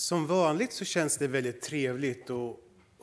Som vanligt så känns det väldigt trevligt och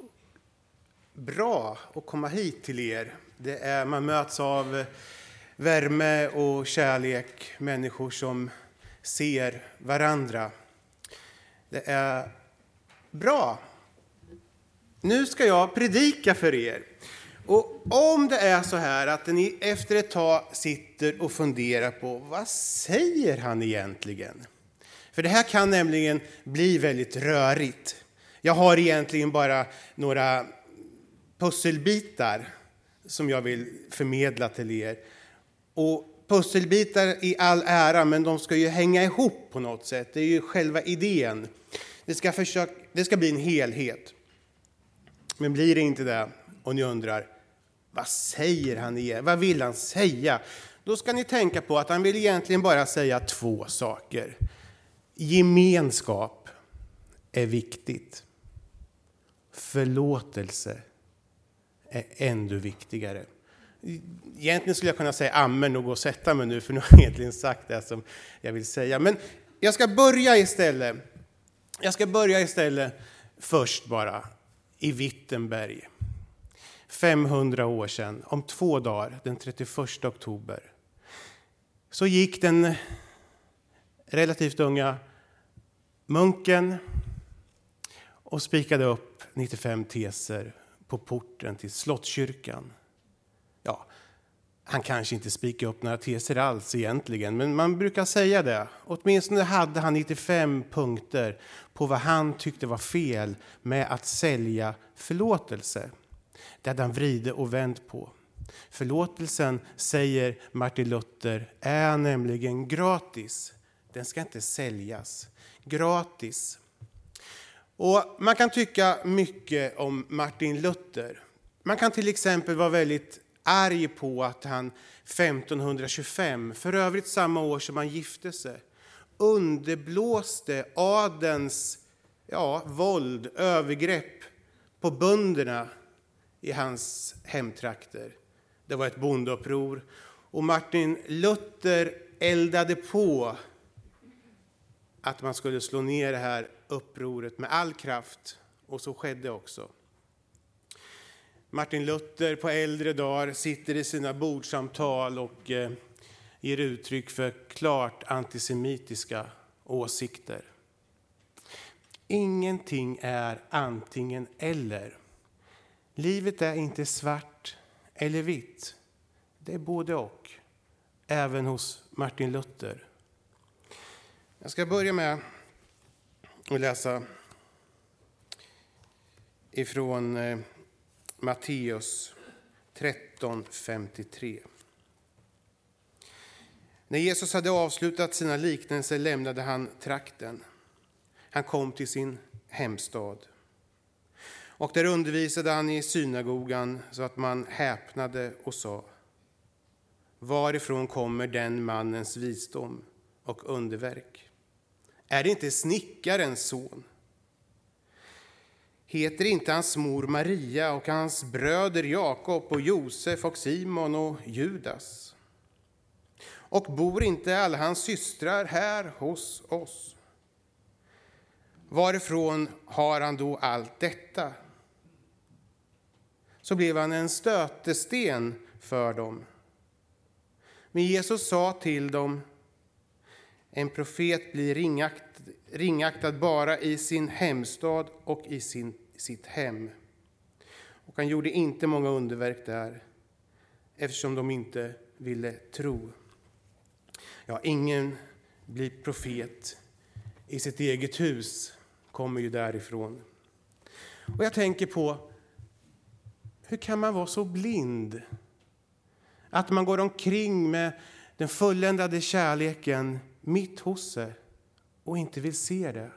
bra att komma hit till er. Man möts av värme och kärlek, människor som ser varandra. Det är bra. Nu ska jag predika för er. Och om det är så här att ni efter ett tag sitter och funderar på vad säger han egentligen? För det här kan nämligen bli väldigt rörigt. Jag har egentligen bara några pusselbitar som jag vill förmedla till er. Och pusselbitar i all ära, men de ska ju hänga ihop på något sätt. Det är ju själva idén. Det ska bli en helhet. Men blir det inte det och ni undrar, vad säger han igen? Vad vill han säga? Då ska ni tänka på att han vill egentligen bara säga två saker. Gemenskap är viktigt. Förlåtelse är ännu viktigare. Egentligen skulle jag kunna säga amen och gå och sätta mig nu, för nu har jag egentligen sagt det som jag vill säga. Men jag ska börja istället först bara i Wittenberg. 500 år sedan, om 2 dagar, den 31 oktober, så gick den relativt unga munken och spikade upp 95 teser på porten till Slottskyrkan. Ja, han kanske inte spikade upp några teser alls egentligen, men man brukar säga det. Åtminstone hade han 95 punkter på vad han tyckte var fel med att sälja förlåtelse. Det hade han vridit och vänt på. Förlåtelsen, säger Martin Luther, är nämligen gratis. Den ska inte säljas. Gratis. Och man kan tycka mycket om Martin Luther. Man kan till exempel vara väldigt arg på att han 1525, för övrigt samma år som han gifte sig, underblåste adelns våld, övergrepp på bönderna i hans hemtrakter. Det var ett bondeuppror och Martin Luther eldade på att man skulle slå ner det här upproret med all kraft, och så skedde också. Martin Luther på äldre dagar sitter i sina bordsamtal och ger uttryck för klart antisemitiska åsikter. Ingenting är antingen eller. Livet är inte svart eller vitt. Det är både och. Även hos Martin Luther. Jag ska börja med att läsa ifrån Matteus 13:53. När Jesus hade avslutat sina liknelser lämnade han trakten. Han kom till sin hemstad. Och där undervisade han i synagogan så att man häpnade och sa: varifrån kommer den mannens visdom och underverk? Är det inte snickarens son? Heter inte hans mor Maria och hans bröder Jakob och Josef och Simon och Judas? Och bor inte alla hans systrar här hos oss? Varifrån har han då allt detta? Så blev han en stötesten för dem. Men Jesus sa till dem: en profet blir ringaktad bara i sin hemstad och i sitt hem. Och han gjorde inte många underverk där, eftersom de inte ville tro. Ja, ingen blir profet i sitt eget hus, kommer ju därifrån. Och jag tänker på, hur kan man vara så blind att man går omkring med den fulländade kärleken mitt hos sig och inte vill se det?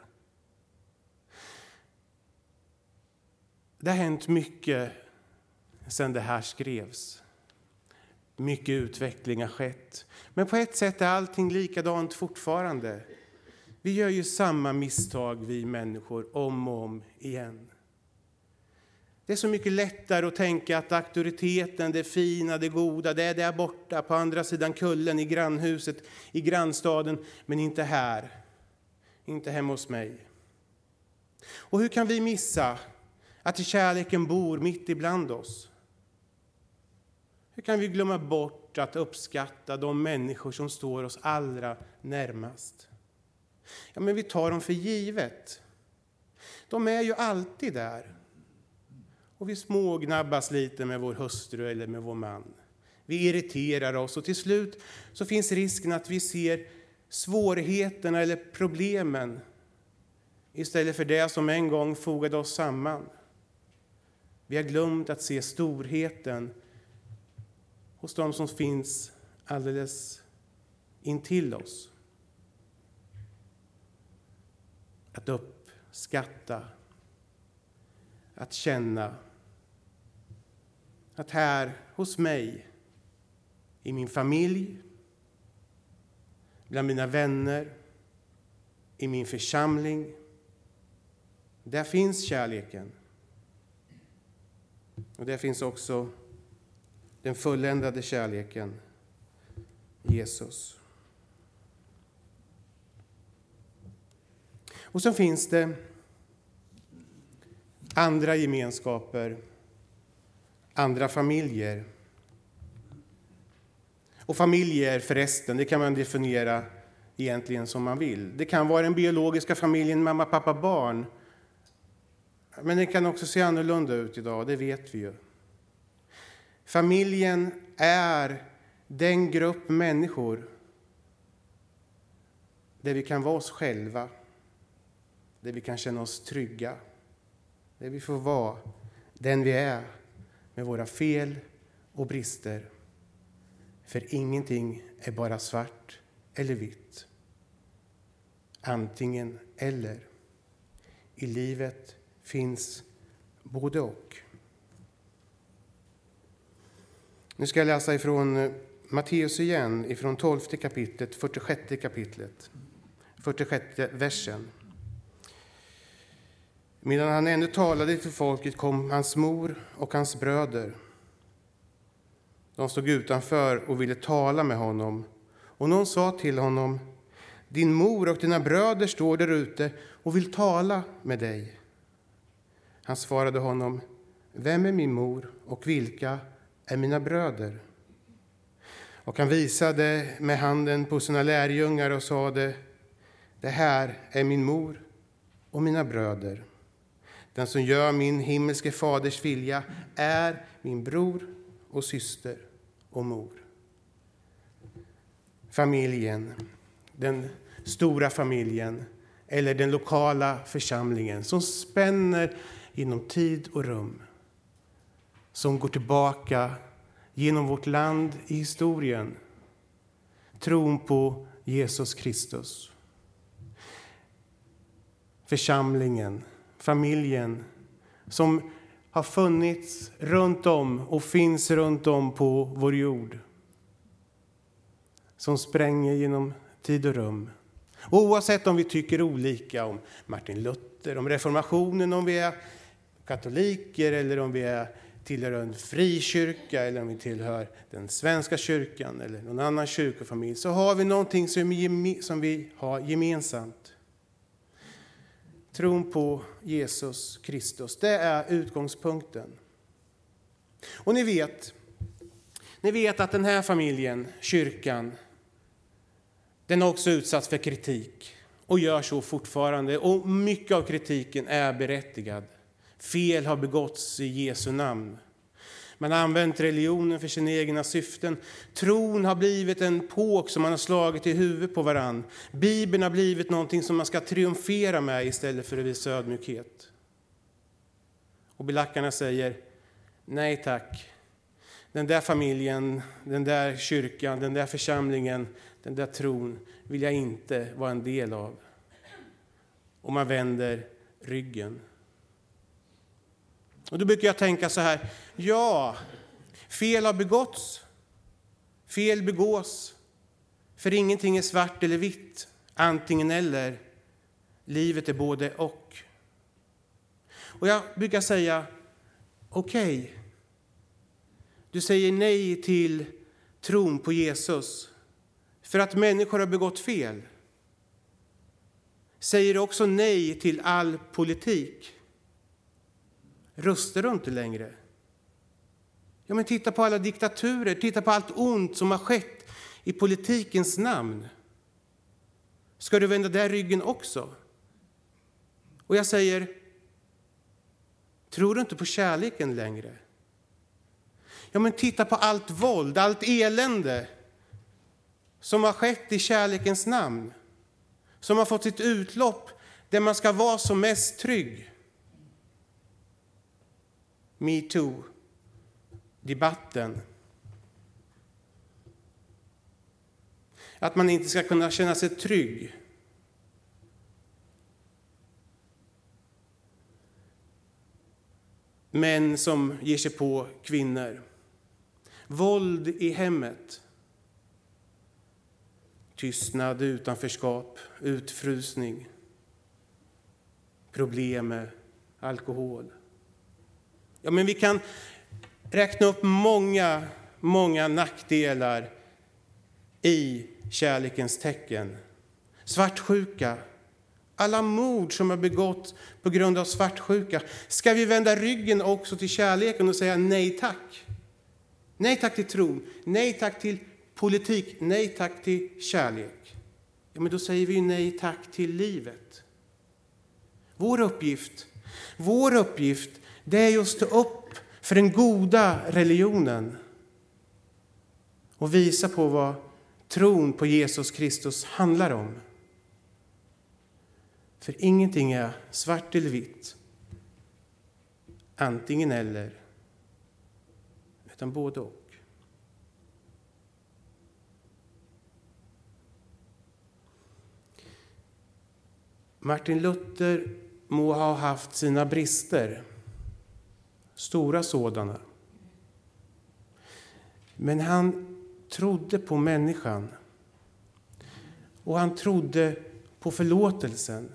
Det har hänt mycket sedan det här skrevs. Mycket utveckling har skett. Men på ett sätt är allting likadant fortfarande. Vi gör ju samma misstag, vi människor, om och om igen. Det är så mycket lättare att tänka att auktoriteten, det fina, det goda, det är där borta på andra sidan kullen, i grannhuset, i grannstaden, men inte här. Inte hemma hos mig. Och hur kan vi missa att kärleken bor mitt ibland oss? Hur kan vi glömma bort att uppskatta de människor som står oss allra närmast? Ja, men vi tar dem för givet. De är ju alltid där. Och vi smågnabbas lite med vår hustru eller med vår man. Vi irriterar oss och till slut så finns risken att vi ser svårigheterna eller problemen istället för det som en gång fogade oss samman. Vi har glömt att se storheten hos de som finns alldeles intill oss. Att uppskatta, att känna att här hos mig, i min familj, bland mina vänner, i min församling, där finns kärleken. Och där finns också den fulländade kärleken, Jesus. Och så finns det andra gemenskaper, andra familjer. Och familjer förresten, det kan man definiera egentligen som man vill. Det kan vara den biologiska familjen, mamma, pappa, barn. Men det kan också se annorlunda ut idag, det vet vi ju. Familjen är den grupp människor där vi kan vara oss själva, där vi kan känna oss trygga, där vi får vara den vi är med våra fel och brister. För ingenting är bara svart eller vitt. Antingen eller. I livet finns både och. Nu ska jag läsa ifrån Matteus igen, ifrån 12 kapitlet, 46 kapitlet, 46 versen. Medan han ännu talade till folket kom hans mor och hans bröder. De stod utanför och ville tala med honom. Och någon sa till honom: din mor och dina bröder står där ute och vill tala med dig. Han svarade honom: vem är min mor och vilka är mina bröder? Och han visade med handen på sina lärjungar och sade: det här är min mor och mina bröder. Den som gör min himmelske faders vilja är min bror och syster och mor. Familjen, den stora familjen eller den lokala församlingen som spänner genom tid och rum, som går tillbaka genom vårt land i historien, tron på Jesus Kristus. Församlingen, familjen som har funnits runt om och finns runt om på vår jord. Som spränger genom tid och rum. Och oavsett om vi tycker olika om Martin Luther, om reformationen, om vi är katoliker eller om vi tillhör en frikyrka eller om vi tillhör den svenska kyrkan eller någon annan kyrkofamilj, så har vi någonting som vi har gemensamt. Tron på Jesus Kristus, det är utgångspunkten. Och ni vet att den här familjen, kyrkan, den har också utsatts för kritik och gör så fortfarande. Och mycket av kritiken är berättigad. Fel har begåtts i Jesu namn. Man har använt religionen för sina egna syften. Tron har blivit en påk som man har slagit i huvudet på varann. Bibeln har blivit någonting som man ska triumfera med istället för att visa ödmjukhet. Och belackarna säger: nej tack. Den där familjen, den där kyrkan, den där församlingen, den där tron vill jag inte vara en del av. Och man vänder ryggen. Och då brukar jag tänka så här: ja, fel har begåtts. Fel begås. För ingenting är svart eller vitt. Antingen eller. Livet är både och. Och jag brukar säga: okej. Du säger nej till tron på Jesus för att människor har begått fel. säger också nej till all politik. Röstar du inte längre? Ja, men titta på alla diktaturer, titta på allt ont som har skett i politikens namn. Ska du vända där ryggen också? Och jag säger, tror du inte på kärleken längre? Ja, men titta på allt våld, allt elände som har skett i kärlekens namn. Som har fått sitt utlopp där man ska vara som mest trygg. MeToo-debatten. Att man inte ska kunna känna sig trygg. Män som ger sig på kvinnor. Våld i hemmet. Tystnad, utanförskap, utfrysning. Problem med alkohol. Ja, men vi kan räkna upp många nackdelar i kärlekens tecken. Svartsjuka. Alla mord som har begått på grund av svartsjuka. Ska vi vända ryggen också till kärleken och säga nej tack? Nej tack till tron. Nej tack till politik. Nej tack till kärlek. Ja, men då säger vi nej tack till livet. Vår uppgift det är just att stå upp för den goda religionen. Och visa på vad tron på Jesus Kristus handlar om. För ingenting är svart eller vitt. Antingen eller. Utan både och. Martin Luther må ha haft sina brister. Stora sådana. Men han trodde på människan. Och han trodde på förlåtelsen.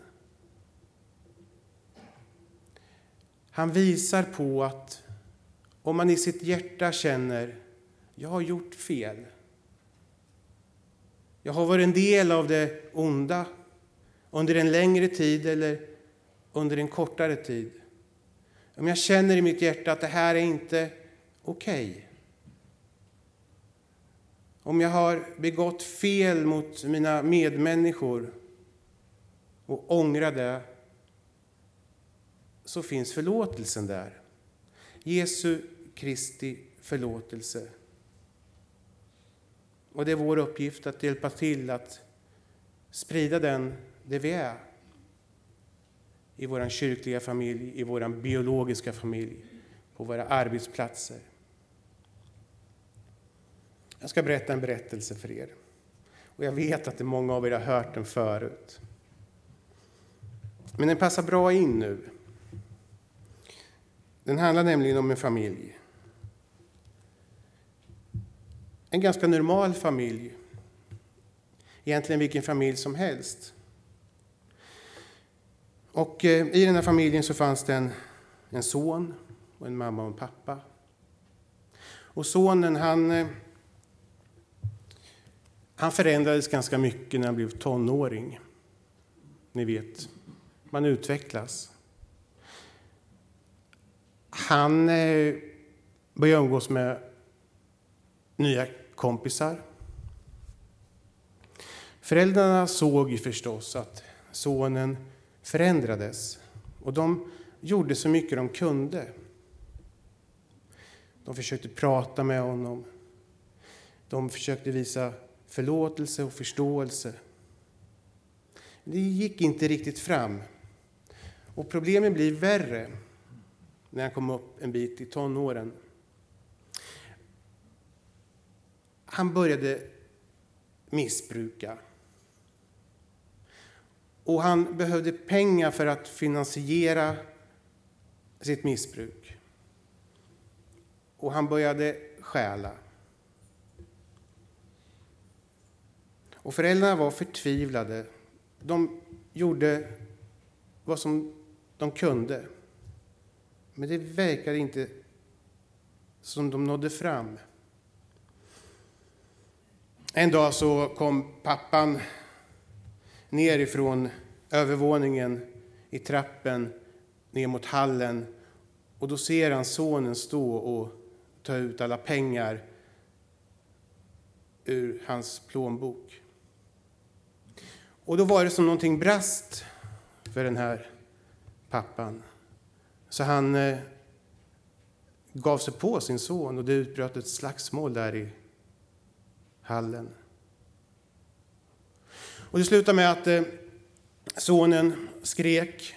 Han visar på att om man i sitt hjärta känner jag har gjort fel. Jag har varit en del av det onda under en längre tid eller under en kortare tid. Om jag känner i mitt hjärta att det här är inte okej. Om jag har begått fel mot mina medmänniskor och ångrar det, så finns förlåtelsen där. Jesu Kristi förlåtelse. Och det är vår uppgift att hjälpa till att sprida den där vi är. I vår kyrkliga familj, i vår biologiska familj, på våra arbetsplatser. Jag ska berätta en berättelse för er. Och jag vet att det många av er har hört den förut. Men den passar bra in nu. Den handlar nämligen om en familj. En ganska normal familj. Egentligen vilken familj som helst. Och i den här familjen så fanns det en son och en mamma och en pappa. Och sonen han förändrades ganska mycket när han blev tonåring. Ni vet, man utvecklas. Han började umgås med nya kompisar. Föräldrarna såg ju förstås att sonen förändrades. Och de gjorde så mycket de kunde. De försökte prata med honom. De försökte visa förlåtelse och förståelse. Det gick inte riktigt fram. Och problemen blir värre när han kom upp en bit i tonåren. Han började missbruka. Och han behövde pengar för att finansiera sitt missbruk. Och han började stjäla. Och föräldrarna var förtvivlade. De gjorde vad som de kunde. Men det verkade inte som de nådde fram. En dag så kom pappan ner ifrån övervåningen i trappen ner mot hallen. Och då ser han sonen stå och ta ut alla pengar ur hans plånbok. Och då var det som någonting brast för den här pappan. Så han gav sig på sin son och det utbröt ett slagsmål där i hallen. Och det slutade med att sonen skrek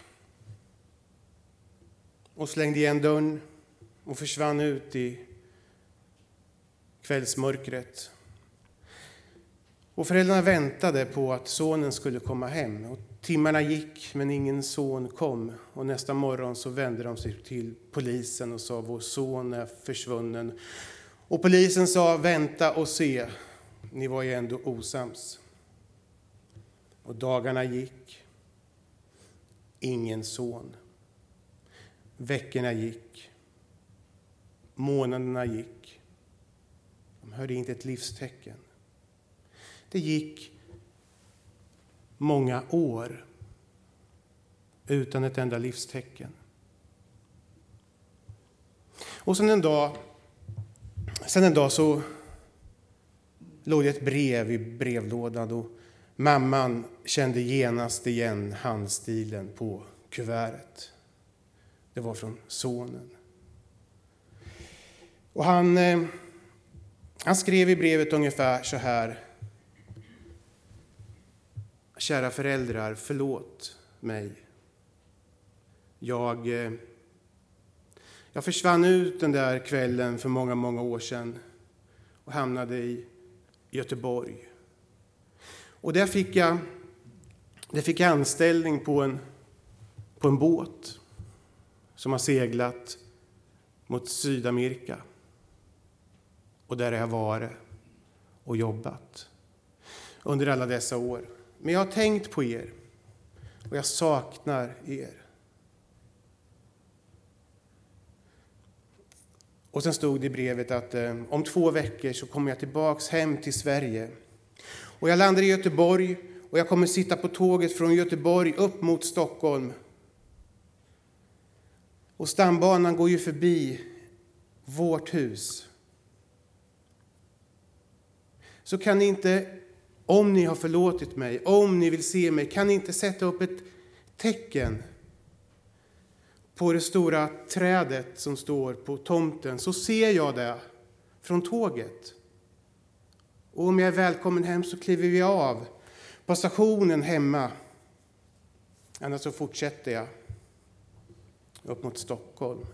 och slängde igen dörren och försvann ut i kvällsmörkret. Och föräldrarna väntade på att sonen skulle komma hem. Och timmarna gick men ingen son kom. Och nästa morgon så vände de sig till polisen och sa: vår son är försvunnen. Och polisen sa: vänta och se. Ni var ju ändå osams. Och dagarna gick. Ingen son. Veckorna gick. Månaderna gick. De hörde inte ett livstecken. Det gick många år utan ett enda livstecken. Och sen en dag så låg det ett brev i brevlådan och mamman kände genast igen handstilen på kuvertet. Det var från sonen. Och han skrev i brevet ungefär så här: kära föräldrar, förlåt mig. Jag försvann ut den där kvällen för många, många år sedan och hamnade i Göteborg. Och där fick jag anställning på en båt som har seglat mot Sydamerika. Och där har jag varit och jobbat under alla dessa år. Men jag har tänkt på er och jag saknar er. Och sen stod det i brevet att om 2 veckor så kommer jag tillbaks hem till Sverige. Och jag landar i Göteborg och jag kommer sitta på tåget från Göteborg upp mot Stockholm. Och stambanan går ju förbi vårt hus. Så kan ni inte, om ni har förlåtit mig, om ni vill se mig, kan ni inte sätta upp ett tecken på det stora trädet som står på tomten, så ser jag det från tåget. Och om jag är välkommen hem så kliver vi av på stationen hemma. Annars så fortsätter jag upp mot Stockholm.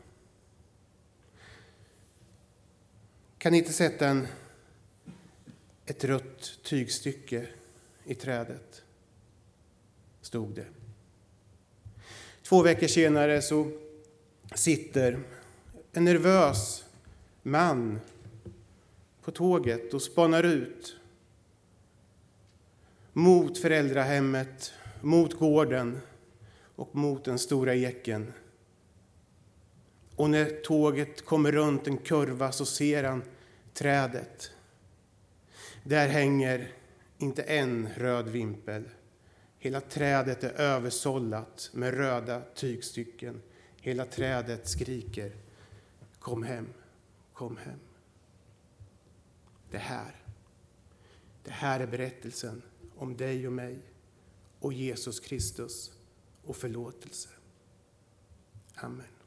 Kan ni inte sätta ett rött tygstycke i trädet? Stod det. 2 veckor senare så sitter en nervös man på tåget och spanar ut mot föräldrahemmet, mot gården och mot den stora eken. Och när tåget kommer runt en kurva så ser han trädet. Där hänger inte en röd vimpel. Hela trädet är översållat med röda tygstycken. Hela trädet skriker: kom hem, kom hem. Det här är berättelsen om dig och mig och Jesus Kristus och förlåtelse. Amen.